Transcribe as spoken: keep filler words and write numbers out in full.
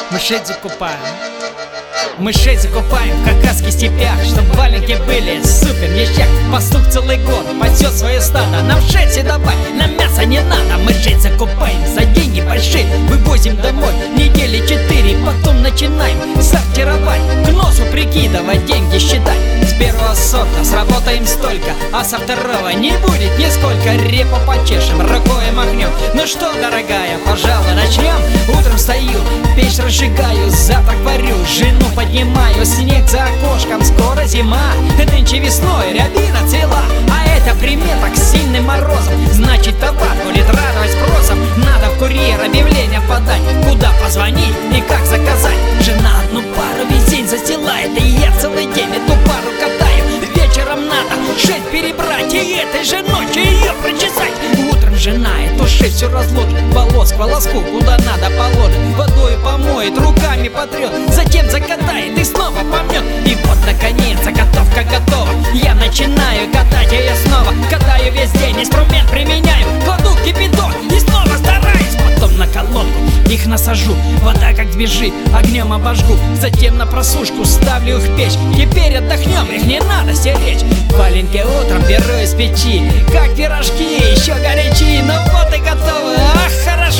Мышей закупаем. Мышей закупаем в кавказских степях, чтоб валенки были супер ништяк. Пастух целый год пасет свое стадо, нам шерсти добавь, нам мяса не надо. Мышей закупаем за деньги большие, вывозим домой недели четыре, потом начинаем сортировать, к носу прикидывать, деньги считать. С первого сорта сработаем столько, а со второго не будет нисколько. Репу почешем, рукой махнем. Ну что, дорогая, пожалуй, начнем. Утром встаю, печь разжигаю, завтрак варю, жену поднимаю, снег за окошком, скоро зима. Нынче весной рябина цвела, а это примета к сильным морозам. Значит, товар будет радовать спросом. Надо в курьер объявление подать, куда позвонить и как заказать. Жена одну пару весь день застилает, и я целый день эту пару катаю. Вечером надо шерсть перебрать, и этой же ночью ее прочесать. Утром жена эту шерсть все разложит, волос к волоску куда надо положит, водой помоет, руками потрет, затем закатает и снова помнет. И вот наконец заготовка готова, я начинаю катать ее снова. Катаю весь день, инструмент применяю, кладу кипяток и снова стараюсь. Потом на колонку их насажу, вода как сбежит, огнем обожгу, затем на просушку ставлю их в печь. Теперь отдохнем, их не надо стеречь. Валенки утром беру из печи, как пирожки, еще горячие. Ну вот и готовы, ах, хорошо.